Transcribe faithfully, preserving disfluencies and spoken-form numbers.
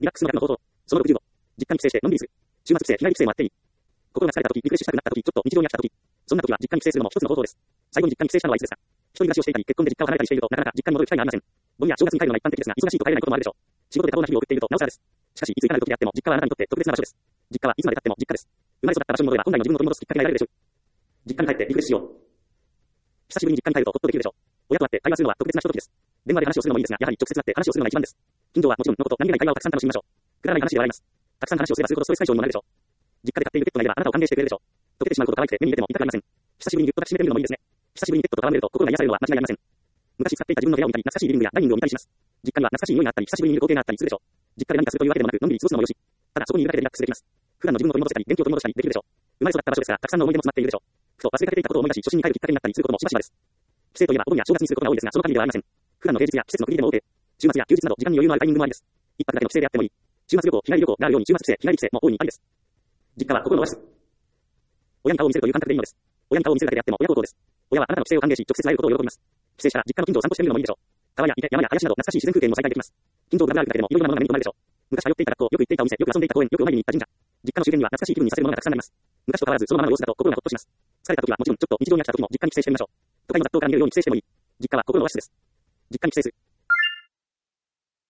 リラックスの楽の方法。そのろくじゅうご。実家に帰省してのんびりする。週末帰省、日帰り帰省もあっていい。心が疲れた時、リフレッシュしたくなった時、ちょっと日常に飽きた時。そんな時は実家に帰省するのも一つの方法です。最後に実家に帰省したのはいつですか？一人暮らしをしていたり、結婚で実家を離れたりしていると、なかなか実家に戻る機会がありません。盆や正月に帰るのが一般的ですが、忙しいと帰れないこともあるでしょう。仕事で多忙な日々を送っていると、なおさらです。しかし、いついかなる時であっても、実家はあなたにとって特別な場所です。実家はいつまで経っても実家です。生まれ育った場所に戻れば、本来の自分を取り戻すきっかけが得られるでしょう。実家に帰ってリフレッシュしよう。久しぶりに実家に帰るとほっとできるでしょう。親と会って会話するのは特別なひとときです。電話で話をするのもいいですが、やはり直接会って話をするのが一番です。近所はもちろんのこと、何気ない会話をたくさん楽しみましょう。くだらない話で笑います。たくさん話をすればするほどストレス解消にもなるでしょう。実家で飼っているペットがいればあなたを歓迎してくれるでしょう。溶けてしまうこと可愛くて目に入れても痛くありません。久しぶりにぎゅっと抱きしめてみるのもいいですね。久しぶりにペットと戯れると心が癒されるのは間違いありません。昔使っていた自分の部屋を見たり、懐かしいリビングやダイニングを見たりします。実家には懐かしい匂いがあったり、久しぶりに見る光景があったりするでしょう。実家で何かするというわけでもなく、のんびり過ごすのもよし。ただそこにいるだけでリラックスできます。普段の自分を取り戻せたり、元気を取り戻したりできるでしょう。生まれ育った場所ですから、たくさんの思い出も詰まっているでしょう。ふと忘れかけていたことを思い出し、初心に帰るきっかけになったりすることもしばしばです。帰省といえばお盆や正月にすることが多いですが、その限りではありません。普段の平日や季節の区切りでも多く、週末や休日など時間に余裕のあるタイミングもありです。一泊だけの帰省であってもいい。週末旅行、日帰り旅行があるように週末帰省、日帰り帰省も大いにありです。実家は心のオアシス。親に顔を見せるという感覚でいいのです。親に顔を見せるだけであっても親孝行です。親はあなたの帰省を歓迎し、直接会えることを喜びます。帰省したら実家の近所を散歩してみるのもいいでしょう。川や池、山や林など懐かしい自然風景も再会できます。近所をぶらぶら歩くだけでもいろいろなものが目に留まるでしょう。昔通っていた学校、よく行っていたお店、よく遊んでいた公園、よくお参りに行った神社。実家の周辺には懐かしい気分にさせるものがたくさんあります。昔と変わらずそのままの様子だと心がほっとします。疲れた時はもちろんちょっと日常に飽きた時も実家に帰省してみましょう。都会の雑踏から逃げるように帰省してもいい。実家は心のオアシスです。実家に帰省する。